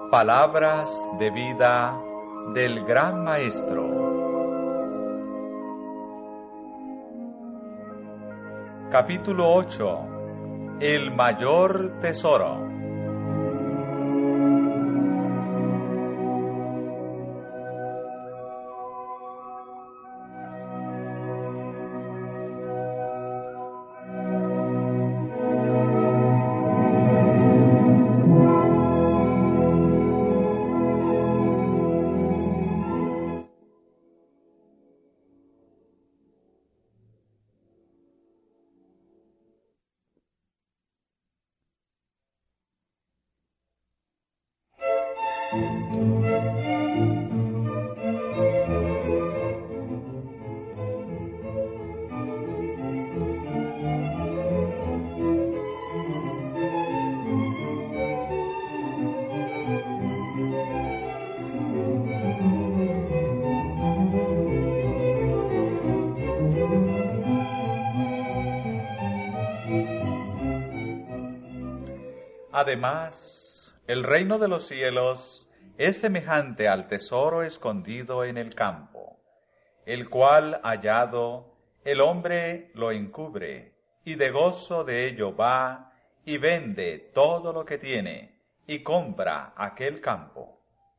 Palabras de vida del Gran Maestro. Capítulo 8. El mayor tesoro. Además, el reino de los cielos es semejante al tesoro escondido en el campo, el cual hallado el hombre lo encubre, y de gozo de ello va y vende todo lo que tiene, y compra aquel campo.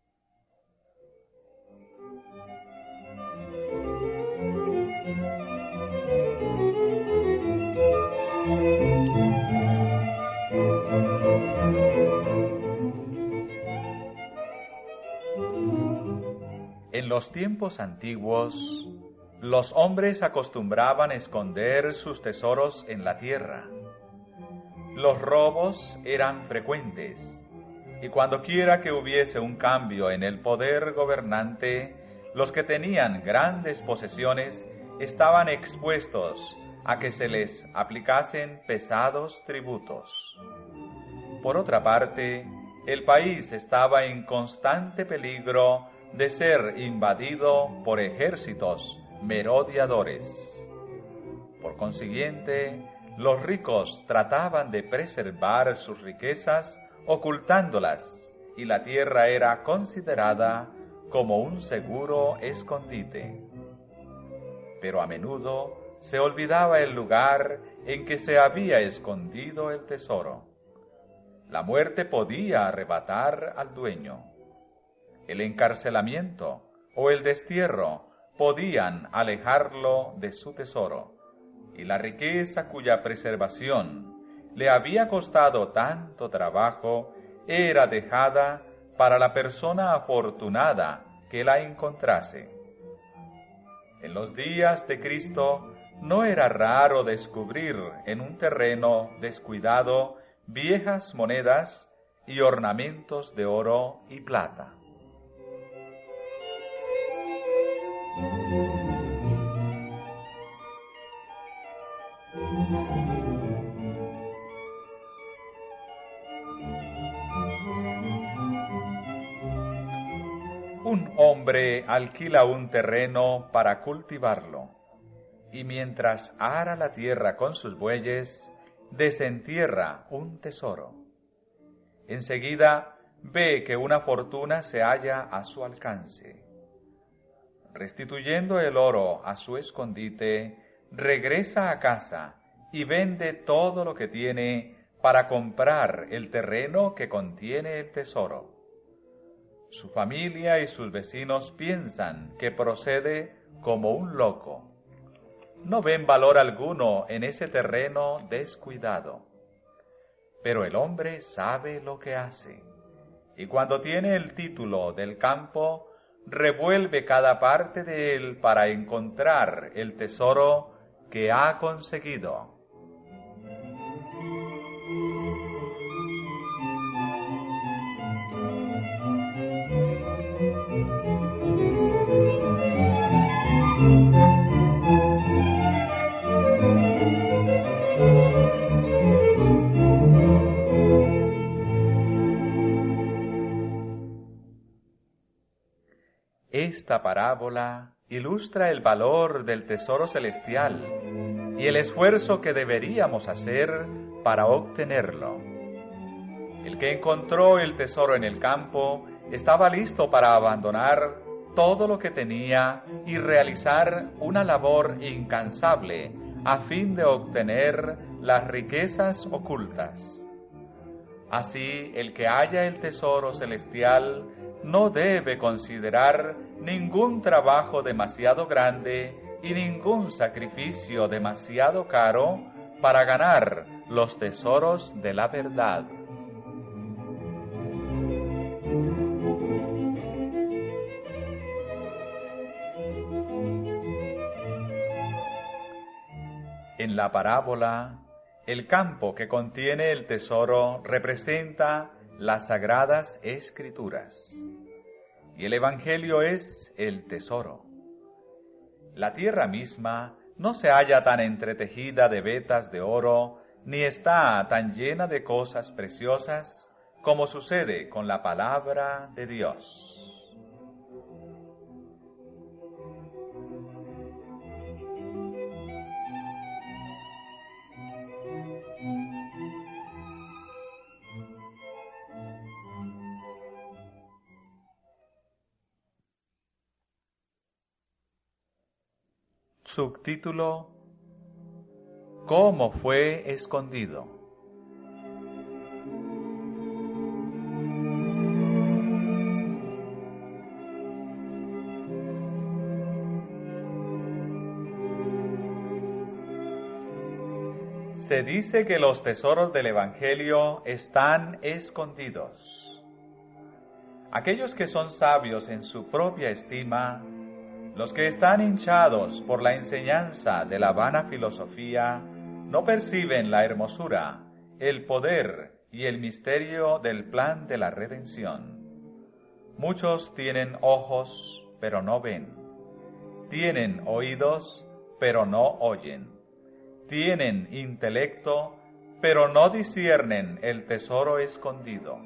En los tiempos antiguos, los hombres acostumbraban esconder sus tesoros en la tierra. Los robos eran frecuentes, y cuando quiera que hubiese un cambio en el poder gobernante, los que tenían grandes posesiones estaban expuestos a que se les aplicasen pesados tributos. Por otra parte, el país estaba en constante peligro de ser invadido por ejércitos merodeadores. Por consiguiente, los ricos trataban de preservar sus riquezas ocultándolas, y la tierra era considerada como un seguro escondite. Pero a menudo se olvidaba el lugar en que se había escondido el tesoro. La muerte podía arrebatar al dueño. El encarcelamiento o el destierro podían alejarlo de su tesoro, y la riqueza cuya preservación le había costado tanto trabajo era dejada para la persona afortunada que la encontrase. En los días de Cristo no era raro descubrir en un terreno descuidado viejas monedas y ornamentos de oro y plata. Un hombre alquila un terreno para cultivarlo, y mientras ara la tierra con sus bueyes, desentierra un tesoro. Enseguida ve que una fortuna se halla a su alcance. Restituyendo el oro a su escondite, regresa a casa y vende todo lo que tiene para comprar el terreno que contiene el tesoro. Su familia y sus vecinos piensan que procede como un loco. No ven valor alguno en ese terreno descuidado. Pero el hombre sabe lo que hace, y cuando tiene el título del campo, revuelve cada parte de él para encontrar el tesoro que ha conseguido. Esta parábola ilustra el valor del tesoro celestial y el esfuerzo que deberíamos hacer para obtenerlo. El que encontró el tesoro en el campo estaba listo para abandonar todo lo que tenía y realizar una labor incansable a fin de obtener las riquezas ocultas. Así, el que halla el tesoro celestial no debe considerar ningún trabajo demasiado grande y ningún sacrificio demasiado caro para ganar los tesoros de la verdad. En la parábola, el campo que contiene el tesoro representa las sagradas escrituras, y el Evangelio es el tesoro. La tierra misma no se halla tan entretejida de vetas de oro, ni está tan llena de cosas preciosas como sucede con la palabra de Dios. Subtítulo: ¿Cómo fue escondido? Se dice que los tesoros del Evangelio están escondidos. Aquellos que son sabios en su propia estima, los que están hinchados por la enseñanza de la vana filosofía, no perciben la hermosura, el poder y el misterio del plan de la redención. Muchos tienen ojos, pero no ven. Tienen oídos, pero no oyen. Tienen intelecto, pero no disciernen el tesoro escondido.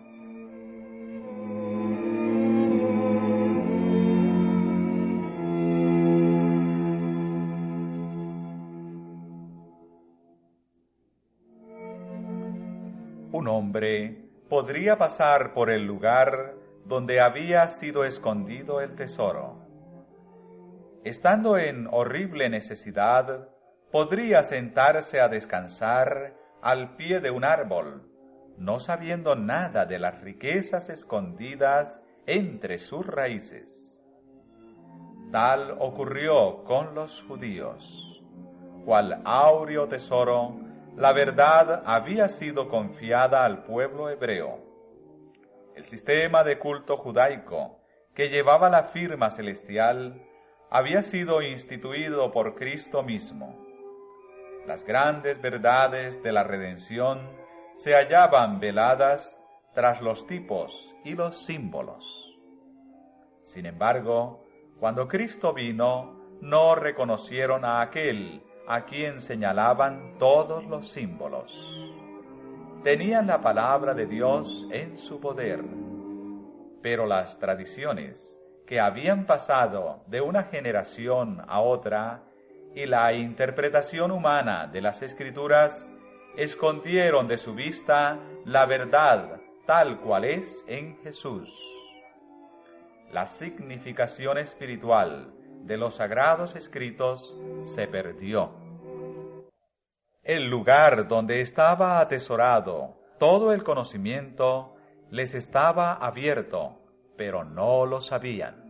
Un hombre podría pasar por el lugar donde había sido escondido el tesoro. Estando en horrible necesidad, podría sentarse a descansar al pie de un árbol, no sabiendo nada de las riquezas escondidas entre sus raíces. Tal ocurrió con los judíos. Cual áureo tesoro, la verdad había sido confiada al pueblo hebreo. El sistema de culto judaico, que llevaba la firma celestial, había sido instituido por Cristo mismo. Las grandes verdades de la redención se hallaban veladas tras los tipos y los símbolos. Sin embargo, cuando Cristo vino, no reconocieron a aquel a quien señalaban todos los símbolos. Tenían la palabra de Dios en su poder, pero las tradiciones que habían pasado de una generación a otra y la interpretación humana de las Escrituras escondieron de su vista la verdad tal cual es en Jesús. La significación espiritual de los sagrados escritos se perdió. El lugar donde estaba atesorado todo el conocimiento les estaba abierto, pero no lo sabían.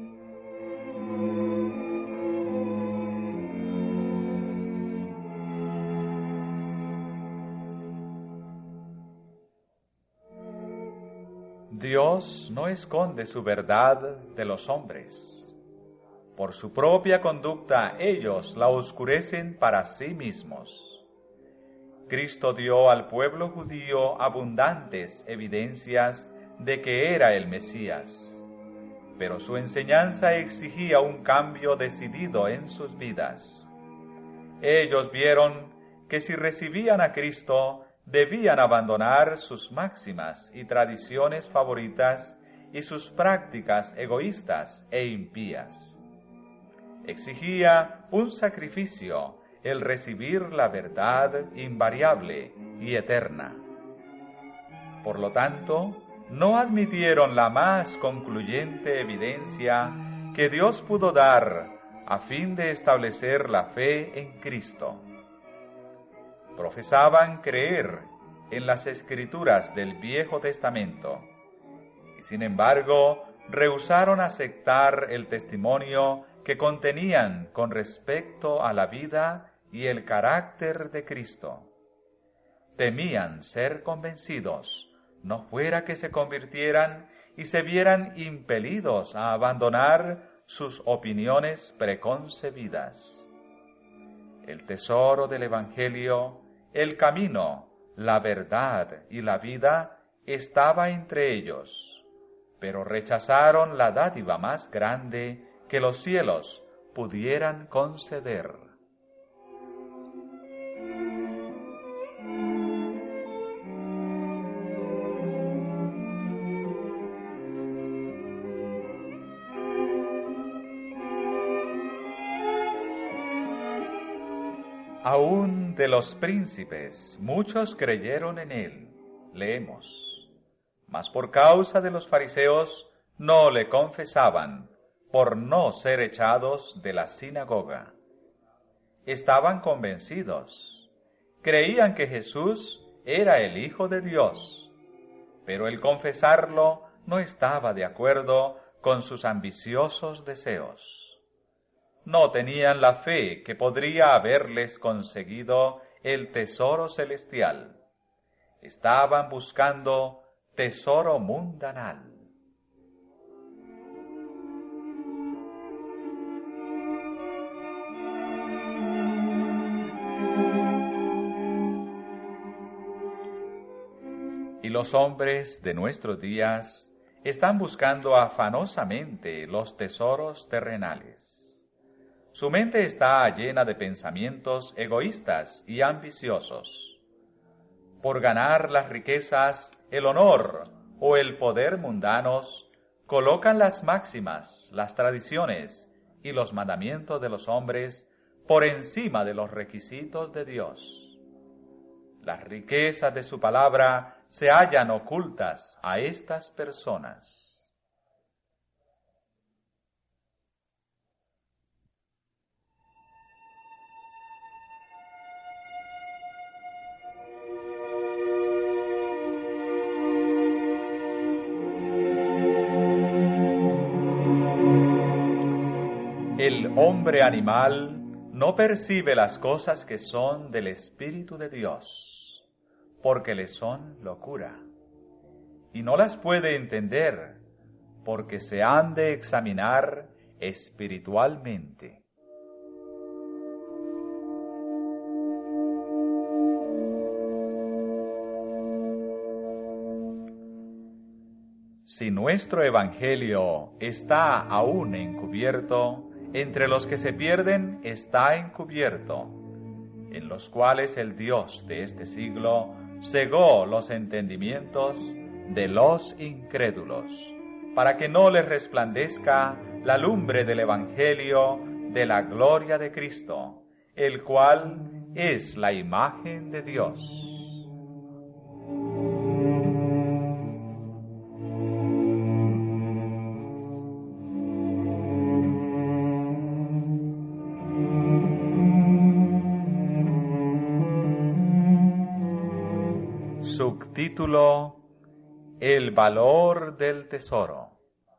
Dios no esconde su verdad de los hombres. Por su propia conducta ellos la oscurecen para sí mismos. Cristo dio al pueblo judío abundantes evidencias de que era el Mesías, pero su enseñanza exigía un cambio decidido en sus vidas. Ellos vieron que si recibían a Cristo, debían abandonar sus máximas y tradiciones favoritas y sus prácticas egoístas e impías. Exigía un sacrificio el recibir la verdad invariable y eterna. Por lo tanto, no admitieron la más concluyente evidencia que Dios pudo dar a fin de establecer la fe en Cristo. Profesaban creer en las Escrituras del Viejo Testamento y, sin embargo, rehusaron aceptar el testimonio que contenían con respecto a la vida y el carácter de Cristo. Temían ser convencidos, no fuera que se convirtieran y se vieran impelidos a abandonar sus opiniones preconcebidas. El tesoro del Evangelio, el camino, la verdad y la vida estaba entre ellos, pero rechazaron la dádiva más grande que los cielos pudieran conceder. Aún de los príncipes, muchos creyeron en él, leemos. Mas por causa de los fariseos no le confesaban, por no ser echados de la sinagoga. Estaban convencidos, creían que Jesús era el Hijo de Dios, pero el confesarlo no estaba de acuerdo con sus ambiciosos deseos. No tenían la fe que podría haberles conseguido el tesoro celestial. Estaban buscando tesoro mundanal. Y los hombres de nuestros días están buscando afanosamente los tesoros terrenales. Su mente está llena de pensamientos egoístas y ambiciosos. Por ganar las riquezas, el honor o el poder mundanos, colocan las máximas, las tradiciones y los mandamientos de los hombres por encima de los requisitos de Dios. Las riquezas de su palabra se hallan ocultas a estas personas. El hombre animal no percibe las cosas que son del Espíritu de Dios, porque le son locura, y no las puede entender, porque se han de examinar espiritualmente. Si nuestro Evangelio está aún encubierto, entre los que se pierden está encubierto, en los cuales el Dios de este siglo cegó los entendimientos de los incrédulos, para que no les resplandezca la lumbre del Evangelio de la gloria de Cristo, el cual es la imagen de Dios. Subtítulo: El valor del tesoro.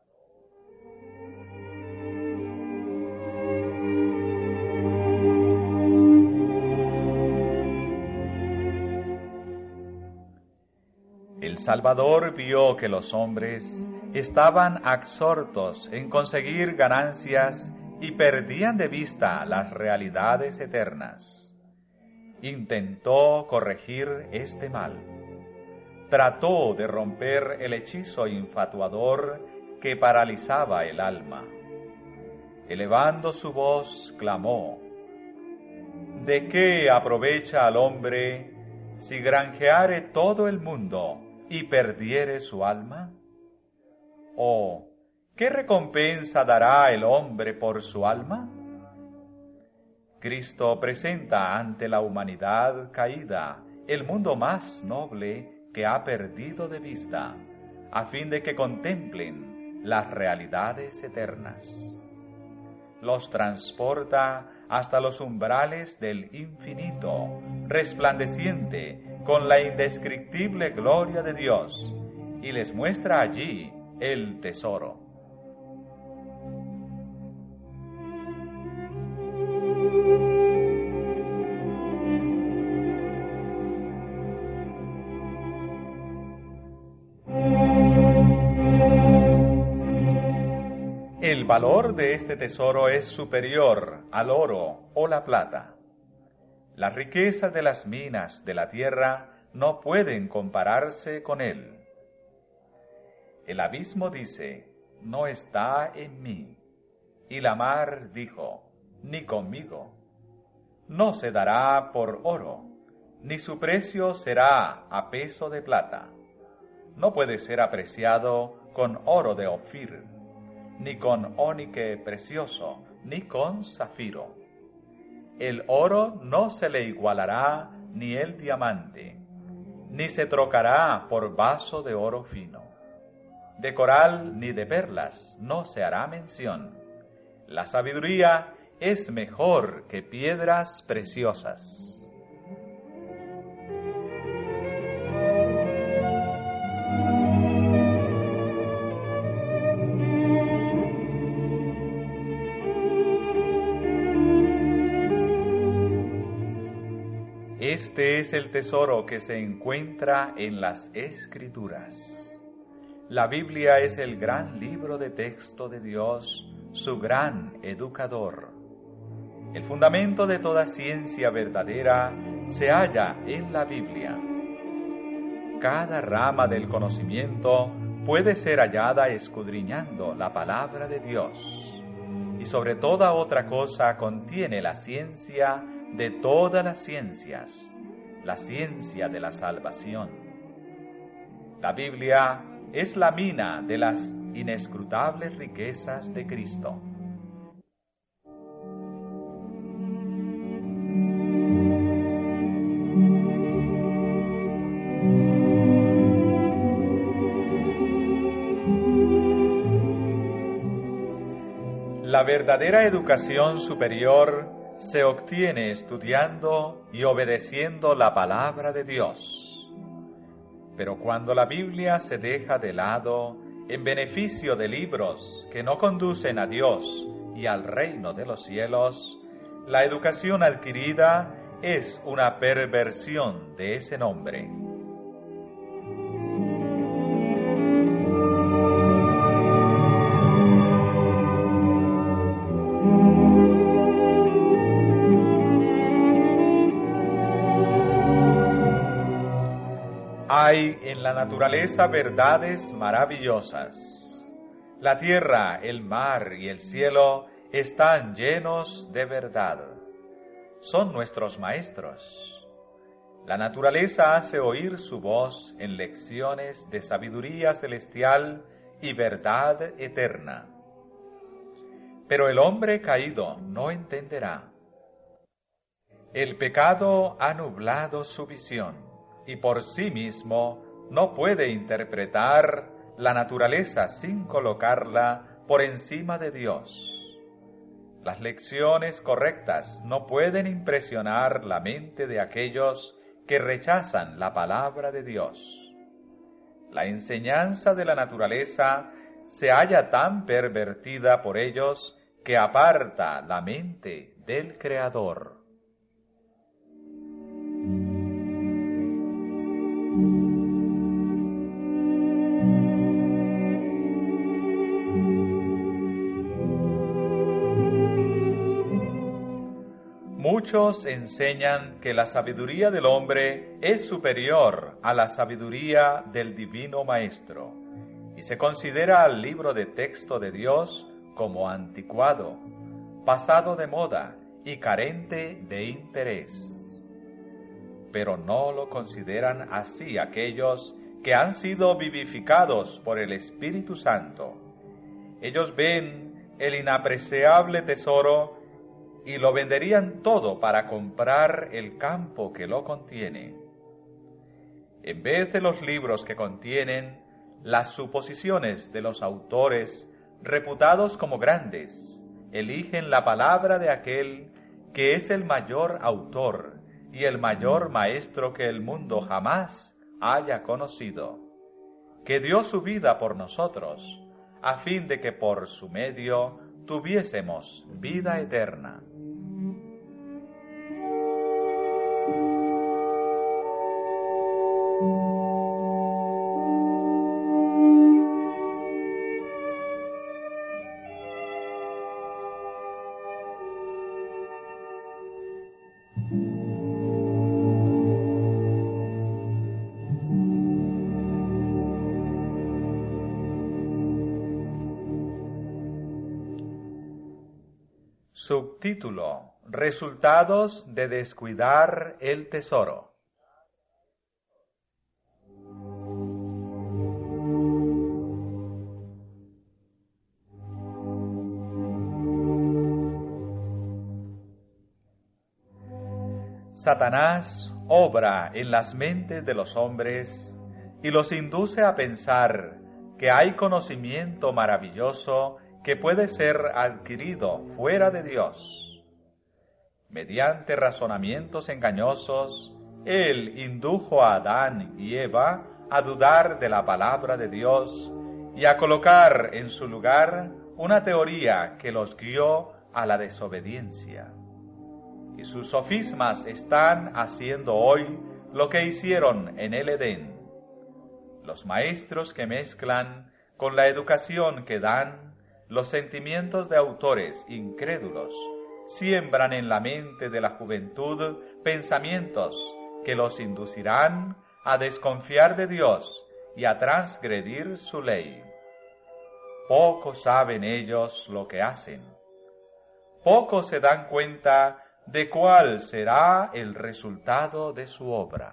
El Salvador vio que los hombres estaban absortos en conseguir ganancias y perdían de vista las realidades eternas. Intentó corregir este mal. Trató de romper el hechizo infatuador que paralizaba el alma. Elevando su voz, clamó: ¿de qué aprovecha al hombre si granjeare todo el mundo y perdiere su alma? ¿O qué recompensa dará el hombre por su alma? Cristo presenta ante la humanidad caída el mundo más noble que ha perdido de vista, a fin de que contemplen las realidades eternas. Los transporta hasta los umbrales del infinito, resplandeciente con la indescriptible gloria de Dios, y les muestra allí el tesoro. El valor de este tesoro es superior al oro o la plata. Las riquezas de las minas de la tierra no pueden compararse con él. El abismo dice, no está en mí. Y la mar dijo, ni conmigo. No se dará por oro, ni su precio será a peso de plata. No puede ser apreciado con oro de Ofir, ni con ónice precioso, ni con zafiro. El oro no se le igualará, ni el diamante, ni se trocará por vaso de oro fino. De coral ni de perlas no se hará mención. La sabiduría es mejor que piedras preciosas. Este es el tesoro que se encuentra en las Escrituras. La Biblia es el gran libro de texto de Dios, su gran educador. El fundamento de toda ciencia verdadera se halla en la Biblia. Cada rama del conocimiento puede ser hallada escudriñando la palabra de Dios, y sobre toda otra cosa contiene la ciencia de todas las ciencias, la ciencia de la salvación. La Biblia es la mina de las inescrutables riquezas de Cristo. La verdadera educación superior se obtiene estudiando y obedeciendo la palabra de Dios. Pero cuando la Biblia se deja de lado en beneficio de libros que no conducen a Dios y al reino de los cielos, la educación adquirida es una perversión de ese nombre. Hay en la naturaleza verdades maravillosas. La tierra, el mar y el cielo están llenos de verdad. Son nuestros maestros. La naturaleza hace oír su voz en lecciones de sabiduría celestial y verdad eterna. Pero el hombre caído no entenderá. El pecado ha nublado su visión, y por sí mismo no puede interpretar la naturaleza sin colocarla por encima de Dios. Las lecciones correctas no pueden impresionar la mente de aquellos que rechazan la palabra de Dios. La enseñanza de la naturaleza se halla tan pervertida por ellos que aparta la mente del Creador. Muchos enseñan que la sabiduría del hombre es superior a la sabiduría del Divino Maestro, y se considera al libro de texto de Dios como anticuado, pasado de moda y carente de interés. Pero no lo consideran así aquellos que han sido vivificados por el Espíritu Santo. Ellos ven el inapreciable tesoro y lo venderían todo para comprar el campo que lo contiene. En vez de los libros que contienen las suposiciones de los autores reputados como grandes, eligen la palabra de aquel que es el mayor autor y el mayor maestro que el mundo jamás haya conocido, que dio su vida por nosotros, a fin de que por su medio tuviésemos vida eterna. Subtítulo: Resultados de descuidar el tesoro. Satanás obra en las mentes de los hombres y los induce a pensar que hay conocimiento maravilloso que puede ser adquirido fuera de Dios. Mediante razonamientos engañosos, Él indujo a Adán y Eva a dudar de la palabra de Dios y a colocar en su lugar una teoría que los guió a la desobediencia. Y sus sofismas están haciendo hoy lo que hicieron en el Edén. Los maestros que mezclan con la educación que dan los sentimientos de autores incrédulos siembran en la mente de la juventud pensamientos que los inducirán a desconfiar de Dios y a transgredir su ley. Poco saben ellos lo que hacen. Poco se dan cuenta de cuál será el resultado de su obra.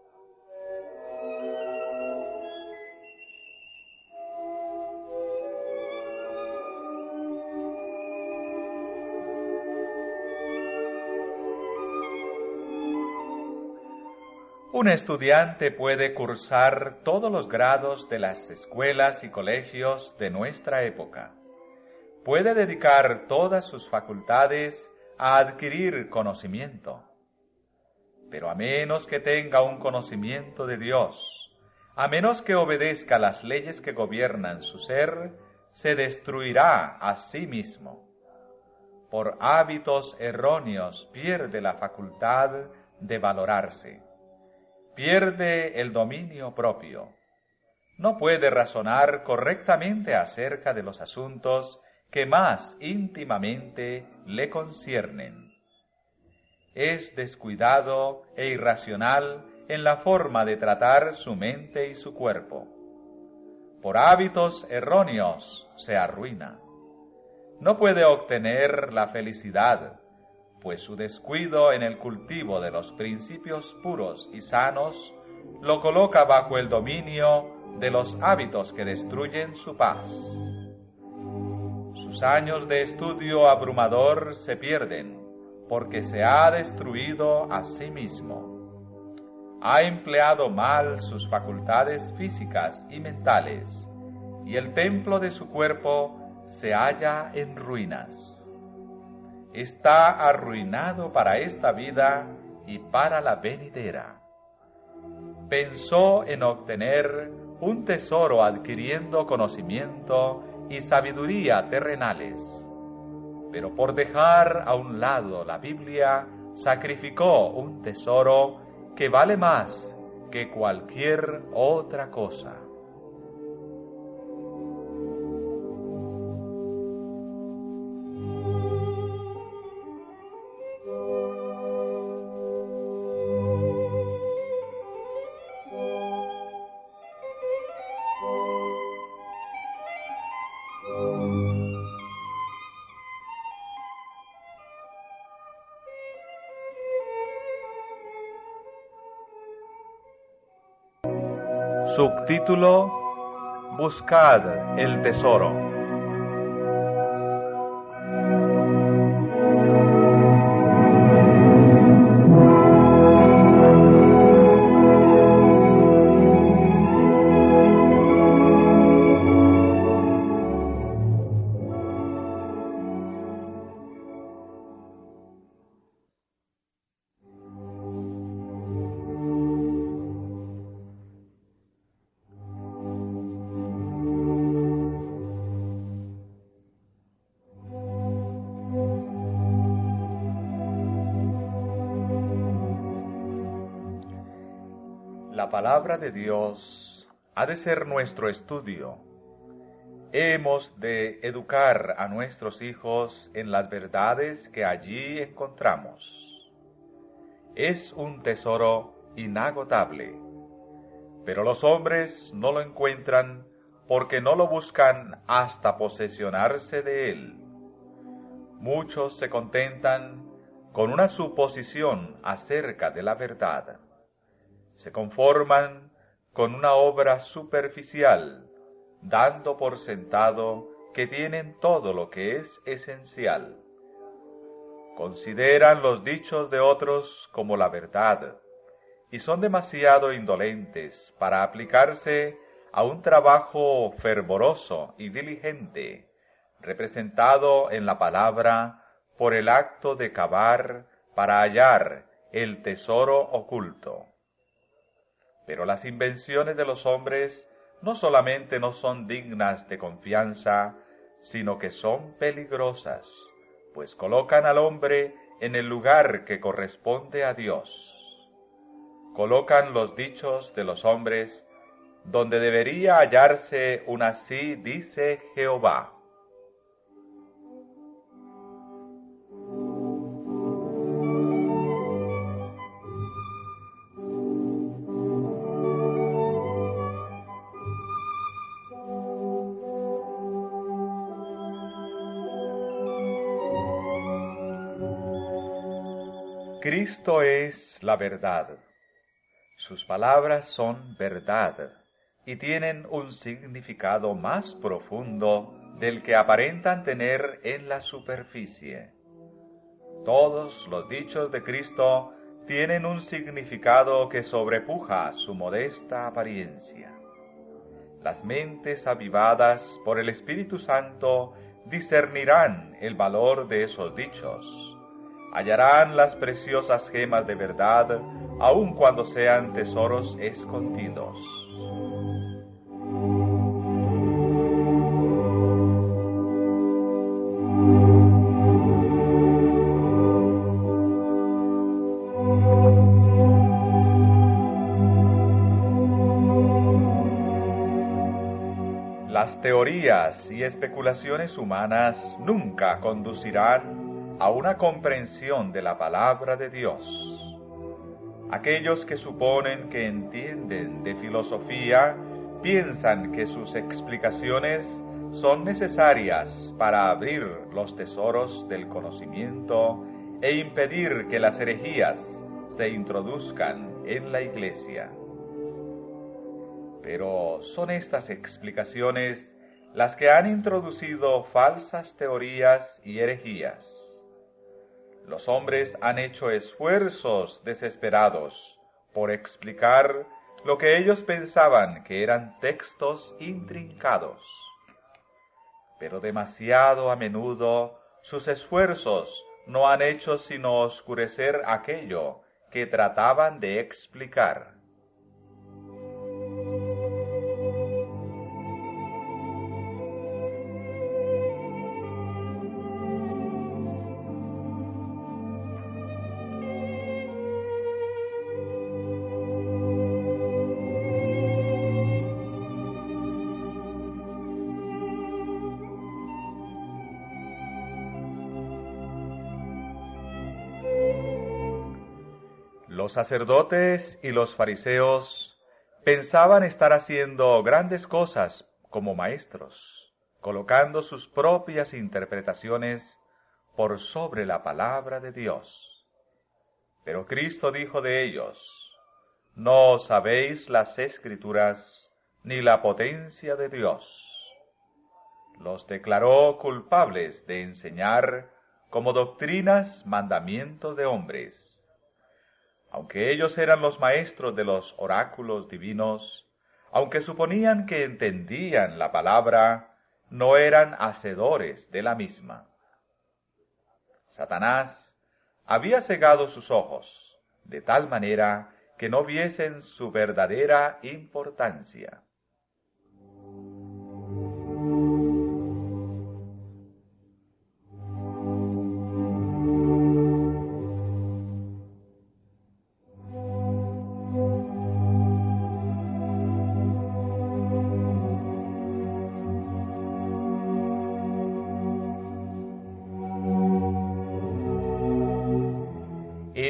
Un estudiante puede cursar todos los grados de las escuelas y colegios de nuestra época. Puede dedicar todas sus facultades a adquirir conocimiento. Pero a menos que tenga un conocimiento de Dios, a menos que obedezca las leyes que gobiernan su ser, se destruirá a sí mismo. Por hábitos erróneos pierde la facultad de valorarse. Pierde el dominio propio. No puede razonar correctamente acerca de los asuntos que más íntimamente le conciernen. Es descuidado e irracional en la forma de tratar su mente y su cuerpo. Por hábitos erróneos se arruina. No puede obtener la felicidad, pues su descuido en el cultivo de los principios puros y sanos lo coloca bajo el dominio de los hábitos que destruyen su paz. Sus años de estudio abrumador se pierden porque se ha destruido a sí mismo. Ha empleado mal sus facultades físicas y mentales, y el templo de su cuerpo se halla en ruinas. Está arruinado para esta vida y para la venidera. Pensó en obtener un tesoro adquiriendo conocimiento y sabiduría terrenales, pero por dejar a un lado la Biblia, sacrificó un tesoro que vale más que cualquier otra cosa. Subtítulo: Buscad el tesoro. La palabra de Dios ha de ser nuestro estudio. Hemos de educar a nuestros hijos en las verdades que allí encontramos. Es un tesoro inagotable, pero los hombres no lo encuentran porque no lo buscan hasta posesionarse de él. Muchos se contentan con una suposición acerca de la verdad. Se conforman con una obra superficial, dando por sentado que tienen todo lo que es esencial. Consideran los dichos de otros como la verdad, y son demasiado indolentes para aplicarse a un trabajo fervoroso y diligente, representado en la palabra por el acto de cavar para hallar el tesoro oculto. Pero las invenciones de los hombres no solamente no son dignas de confianza, sino que son peligrosas, pues colocan al hombre en el lugar que corresponde a Dios. Colocan los dichos de los hombres donde debería hallarse un así dice Jehová. Cristo es la verdad. Sus palabras son verdad y tienen un significado más profundo del que aparentan tener en la superficie. Todos los dichos de Cristo tienen un significado que sobrepuja su modesta apariencia. Las mentes avivadas por el Espíritu Santo discernirán el valor de esos dichos. Hallarán las preciosas gemas de verdad, aun cuando sean tesoros escondidos. Las teorías y especulaciones humanas nunca conducirán a una comprensión de la palabra de Dios. Aquellos que suponen que entienden de filosofía piensan que sus explicaciones son necesarias para abrir los tesoros del conocimiento e impedir que las herejías se introduzcan en la Iglesia. Pero son estas explicaciones las que han introducido falsas teorías y herejías. Los hombres han hecho esfuerzos desesperados por explicar lo que ellos pensaban que eran textos intrincados. Pero demasiado a menudo sus esfuerzos no han hecho sino oscurecer aquello que trataban de explicar. Los sacerdotes y los fariseos pensaban estar haciendo grandes cosas como maestros, colocando sus propias interpretaciones por sobre la palabra de Dios. Pero Cristo dijo de ellos: no sabéis las Escrituras ni la potencia de Dios. Los declaró culpables de enseñar como doctrinas mandamientos de hombres. Aunque ellos eran los maestros de los oráculos divinos, aunque suponían que entendían la palabra, no eran hacedores de la misma. Satanás había cegado sus ojos, de tal manera que no viesen su verdadera importancia.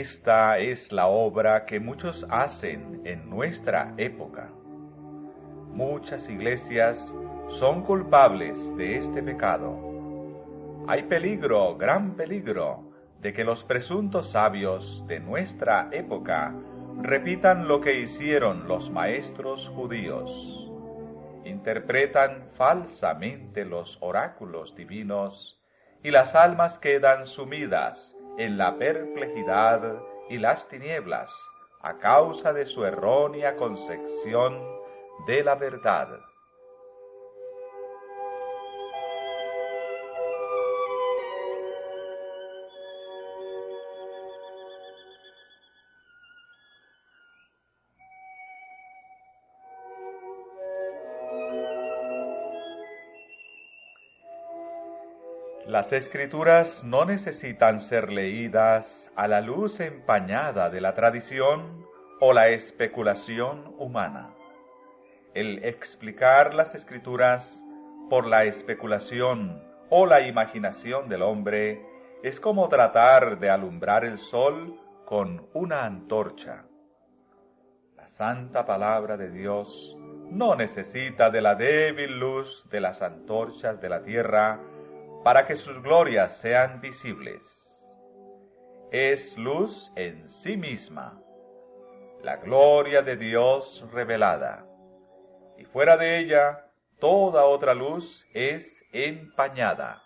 Esta es la obra que muchos hacen en nuestra época. Muchas iglesias son culpables de este pecado. Hay peligro, gran peligro, de que los presuntos sabios de nuestra época repitan lo que hicieron los maestros judíos. Interpretan falsamente los oráculos divinos y las almas quedan sumidas en la perplejidad y las tinieblas a causa de su errónea concepción de la verdad. Las Escrituras no necesitan ser leídas a la luz empañada de la tradición o la especulación humana. El explicar las Escrituras por la especulación o la imaginación del hombre es como tratar de alumbrar el sol con una antorcha. La santa palabra de Dios no necesita de la débil luz de las antorchas de la tierra para que sus glorias sean visibles. Es luz en sí misma, la gloria de Dios revelada, y fuera de ella toda otra luz es empañada.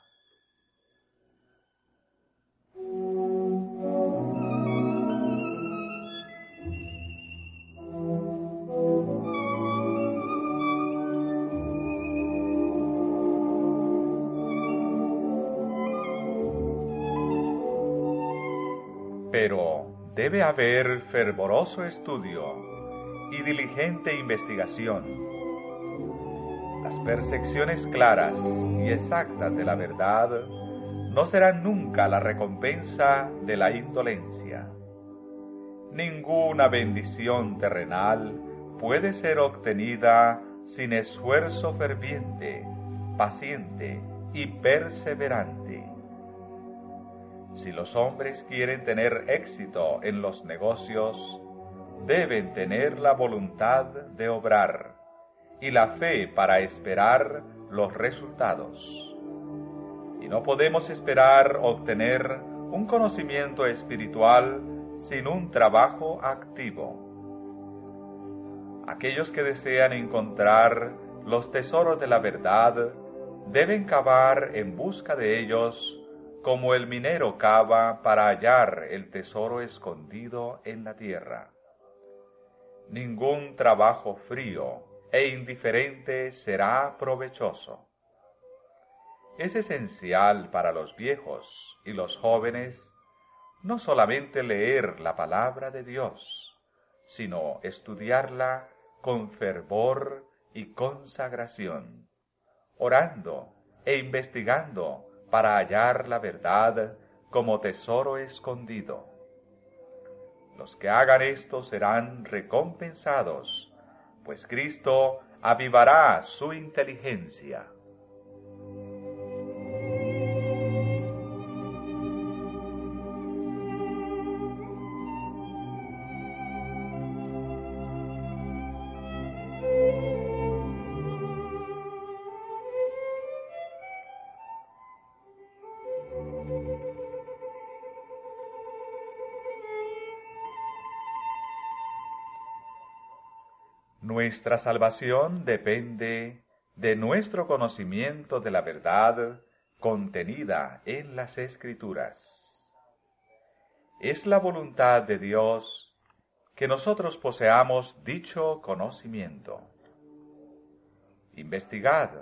Pero debe haber fervoroso estudio y diligente investigación. Las percepciones claras y exactas de la verdad no serán nunca la recompensa de la indolencia. Ninguna bendición terrenal puede ser obtenida sin esfuerzo ferviente, paciente y perseverante. Si los hombres quieren tener éxito en los negocios, deben tener la voluntad de obrar y la fe para esperar los resultados. Y no podemos esperar obtener un conocimiento espiritual sin un trabajo activo. Aquellos que desean encontrar los tesoros de la verdad deben cavar en busca de ellos como el minero cava para hallar el tesoro escondido en la tierra. Ningún trabajo frío e indiferente será provechoso. Es esencial para los viejos y los jóvenes no solamente leer la palabra de Dios, sino estudiarla con fervor y consagración, orando e investigando para hallar la verdad como tesoro escondido. Los que hagan esto serán recompensados, pues Cristo avivará su inteligencia. Nuestra salvación depende de nuestro conocimiento de la verdad contenida en las Escrituras. Es la voluntad de Dios que nosotros poseamos dicho conocimiento. Investigad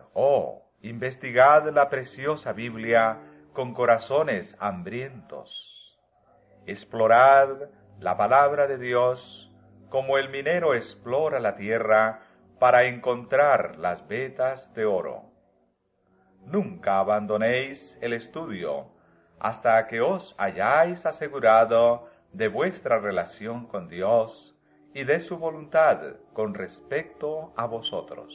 la preciosa Biblia con corazones hambrientos. Explorad la palabra de Dios como el minero explora la tierra para encontrar las vetas de oro. Nunca abandonéis el estudio hasta que os hayáis asegurado de vuestra relación con Dios y de su voluntad con respecto a vosotros.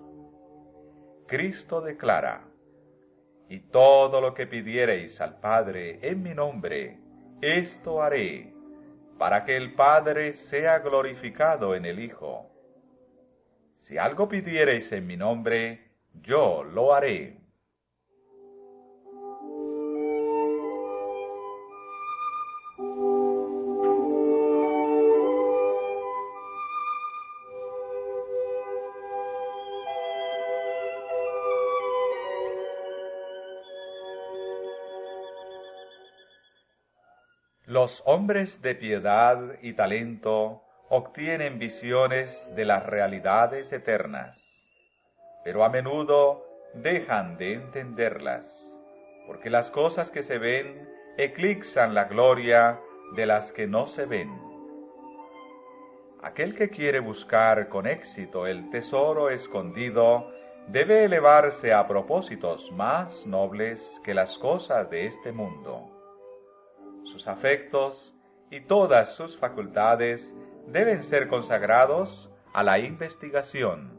Cristo declara: y todo lo que pidiereis al Padre en mi nombre, esto haré, para que el Padre sea glorificado en el Hijo. Si algo pidiereis en mi nombre, yo lo haré. Los hombres de piedad y talento obtienen visiones de las realidades eternas, pero a menudo dejan de entenderlas, porque las cosas que se ven eclipsan la gloria de las que no se ven. Aquel que quiere buscar con éxito el tesoro escondido debe elevarse a propósitos más nobles que las cosas de este mundo. Sus afectos y todas sus facultades deben ser consagrados a la investigación.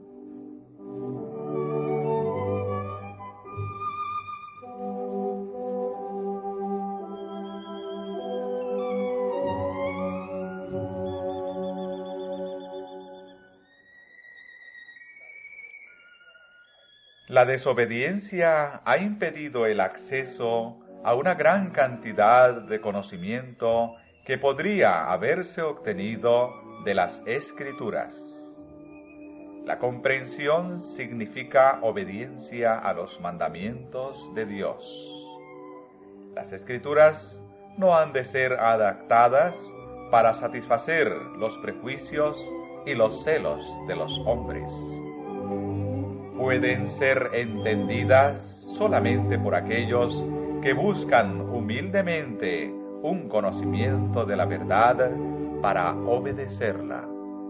La desobediencia ha impedido el acceso a una gran cantidad de conocimiento que podría haberse obtenido de las Escrituras. La comprensión significa obediencia a los mandamientos de Dios. Las Escrituras no han de ser adaptadas para satisfacer los prejuicios y los celos de los hombres. Pueden ser entendidas solamente por aquellos que buscan humildemente un conocimiento de la verdad para obedecerla.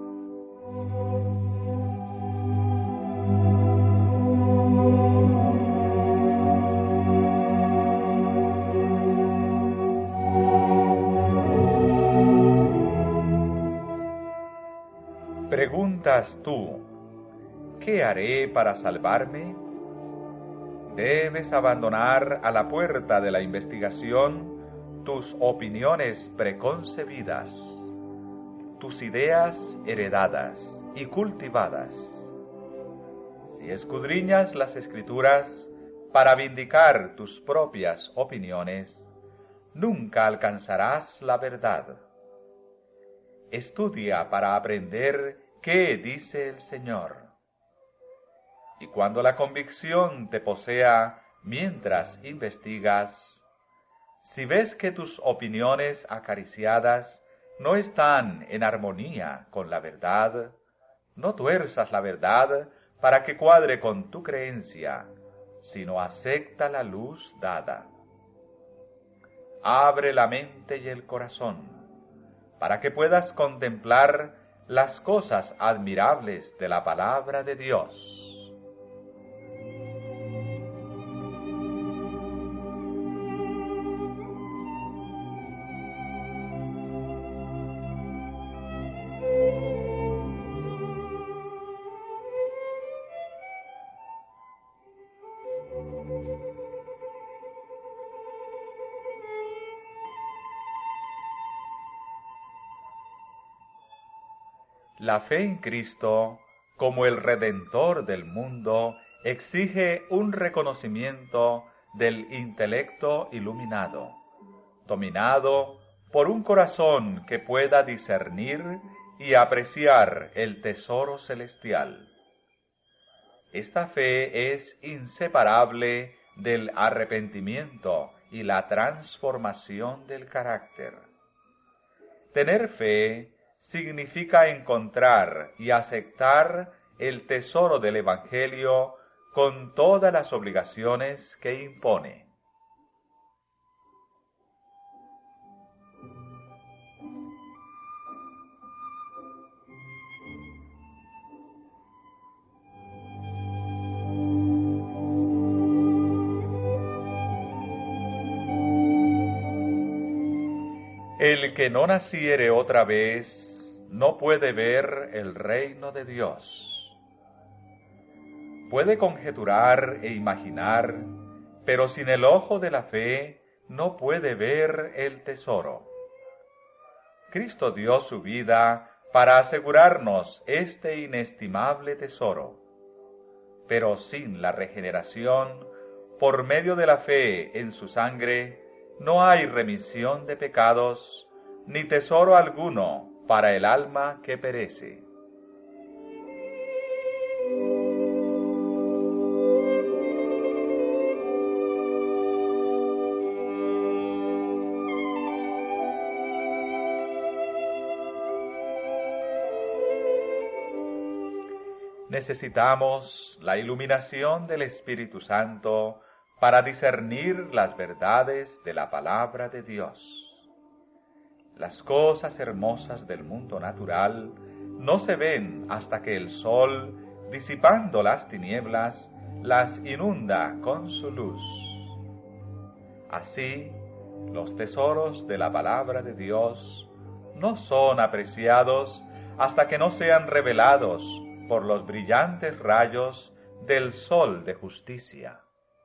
¿Preguntas tú, qué haré para salvarme? Debes abandonar a la puerta de la investigación tus opiniones preconcebidas, tus ideas heredadas y cultivadas. Si escudriñas las Escrituras para vindicar tus propias opiniones, nunca alcanzarás la verdad. Estudia para aprender qué dice el Señor. Y cuando la convicción te posea mientras investigas, si ves que tus opiniones acariciadas no están en armonía con la verdad, no tuerzas la verdad para que cuadre con tu creencia, sino acepta la luz dada. Abre la mente y el corazón, para que puedas contemplar las cosas admirables de la palabra de Dios. La fe en Cristo, como el Redentor del mundo, exige un reconocimiento del intelecto iluminado, dominado por un corazón que pueda discernir y apreciar el tesoro celestial. Esta fe es inseparable del arrepentimiento y la transformación del carácter. Tener fe significa encontrar y aceptar el tesoro del Evangelio con todas las obligaciones que impone. El que no naciere otra vez no puede ver el reino de Dios. Puede conjeturar e imaginar, pero sin el ojo de la fe no puede ver el tesoro. Cristo dio su vida para asegurarnos este inestimable tesoro. Pero sin la regeneración, por medio de la fe en su sangre, no hay remisión de pecados, ni tesoro alguno para el alma que perece. Necesitamos la iluminación del Espíritu Santo para discernir las verdades de la palabra de Dios. Las cosas hermosas del mundo natural no se ven hasta que el sol, disipando las tinieblas, las inunda con su luz. Así, los tesoros de la palabra de Dios no son apreciados hasta que no sean revelados por los brillantes rayos del sol de justicia.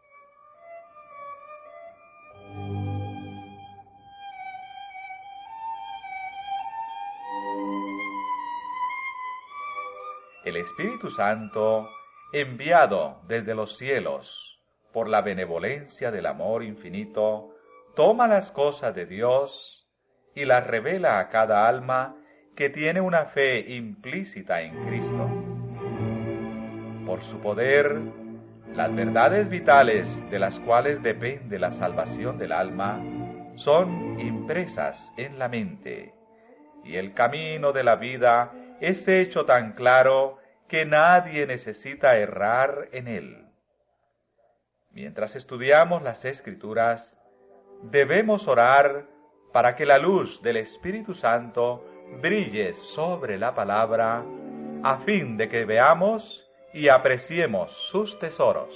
El Espíritu Santo, enviado desde los cielos por la benevolencia del amor infinito, toma las cosas de Dios y las revela a cada alma que tiene una fe implícita en Cristo. Por su poder, las verdades vitales de las cuales depende la salvación del alma son impresas en la mente, y el camino de la vida es hecho tan claro que nadie necesita errar en él. Mientras estudiamos las Escrituras, debemos orar para que la luz del Espíritu Santo brille sobre la palabra, a fin de que veamos y apreciemos sus tesoros.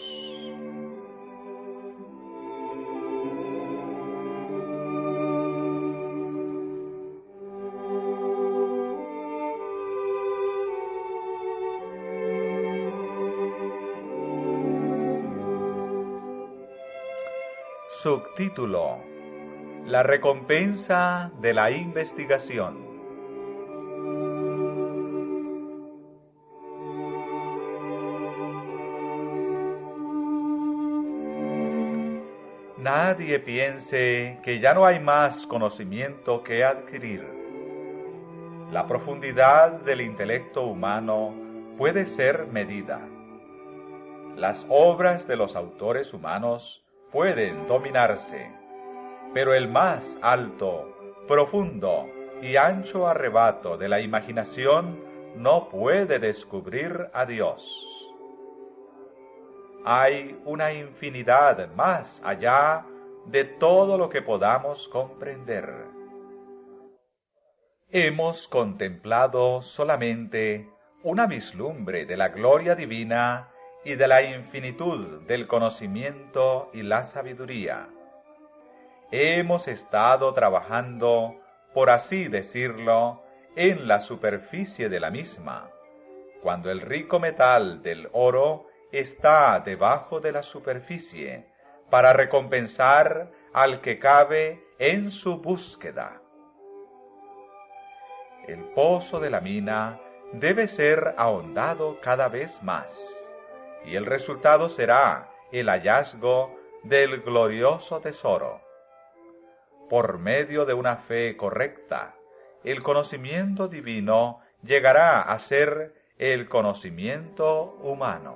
Subtítulo: La recompensa de la investigación. Nadie piense que ya no hay más conocimiento que adquirir. La profundidad del intelecto humano puede ser medida. Las obras de los autores humanos pueden dominarse, pero el más alto, profundo y ancho arrebato de la imaginación no puede descubrir a Dios. Hay una infinidad más allá de todo lo que podamos comprender. Hemos contemplado solamente una vislumbre de la gloria divina y de la infinitud del conocimiento y la sabiduría. Hemos estado trabajando, por así decirlo, en la superficie de la misma, cuando el rico metal del oro está debajo de la superficie, para recompensar al que cabe en su búsqueda. El pozo de la mina debe ser ahondado cada vez más, y el resultado será el hallazgo del glorioso tesoro. Por medio de una fe correcta, el conocimiento divino llegará a ser el conocimiento humano.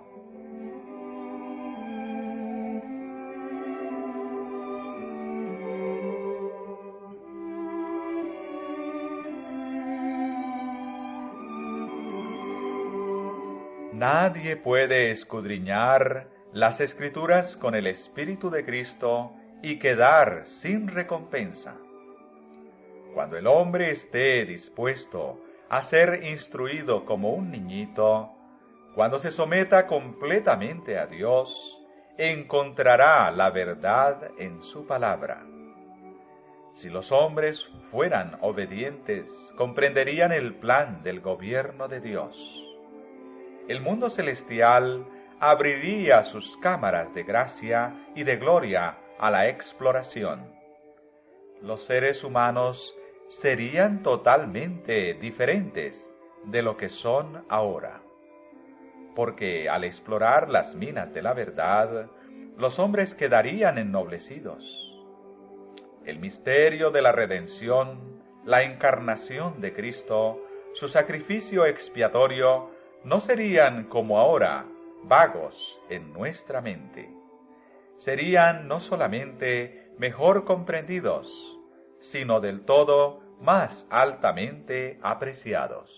Nadie puede escudriñar las Escrituras con el Espíritu de Cristo y quedar sin recompensa. Cuando el hombre esté dispuesto a ser instruido como un niñito, cuando se someta completamente a Dios, encontrará la verdad en su palabra. Si los hombres fueran obedientes, comprenderían el plan del gobierno de Dios. El mundo celestial abriría sus cámaras de gracia y de gloria a la exploración. Los seres humanos serían totalmente diferentes de lo que son ahora. Porque al explorar las minas de la verdad, los hombres quedarían ennoblecidos. El misterio de la redención, la encarnación de Cristo, su sacrificio expiatorio, no serían como ahora vagos en nuestra mente. Serían no solamente mejor comprendidos, sino del todo más altamente apreciados.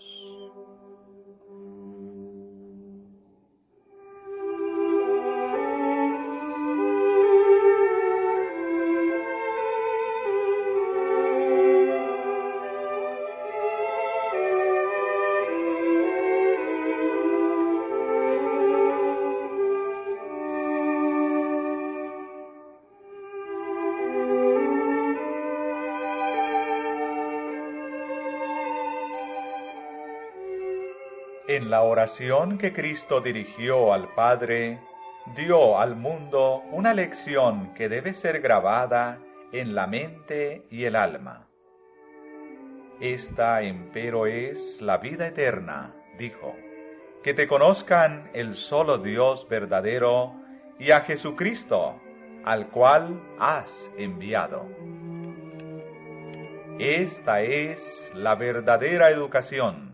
En la oración que Cristo dirigió al Padre, dio al mundo una lección que debe ser grabada en la mente y el alma. Esta, empero, es la vida eterna, dijo, que te conozcan el solo Dios verdadero y a Jesucristo, al cual has enviado. Esta es la verdadera educación.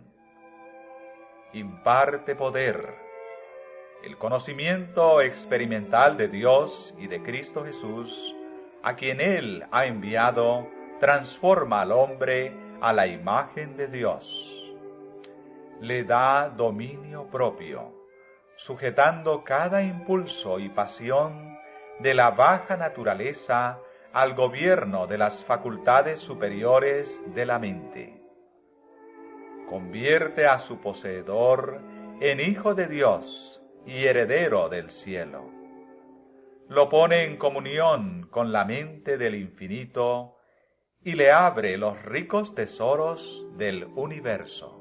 Imparte poder. El conocimiento experimental de Dios y de Cristo Jesús, a quien Él ha enviado, transforma al hombre a la imagen de Dios. Le da dominio propio, sujetando cada impulso y pasión de la baja naturaleza al gobierno de las facultades superiores de la mente. Convierte a su poseedor en hijo de Dios y heredero del cielo. Lo pone en comunión con la mente del infinito y le abre los ricos tesoros del universo.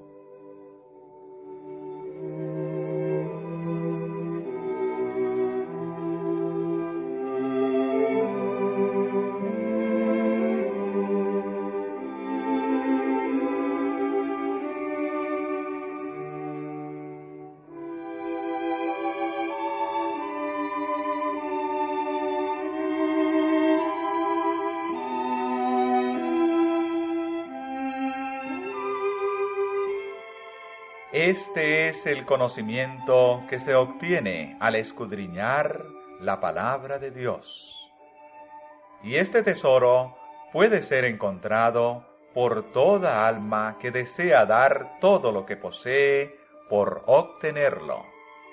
Este es el conocimiento que se obtiene al escudriñar la palabra de Dios. Y este tesoro puede ser encontrado por toda alma que desea dar todo lo que posee por obtenerlo.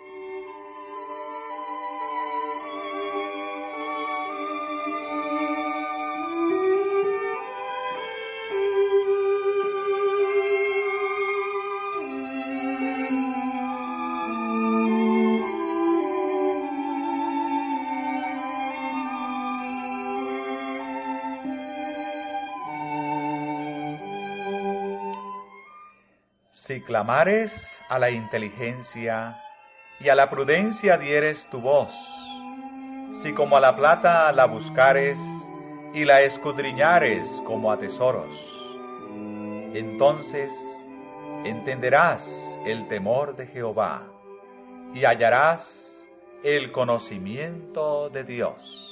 Si clamares a la inteligencia y a la prudencia dieres tu voz, si como a la plata la buscares y la escudriñares como a tesoros, entonces entenderás el temor de Jehová y hallarás el conocimiento de Dios.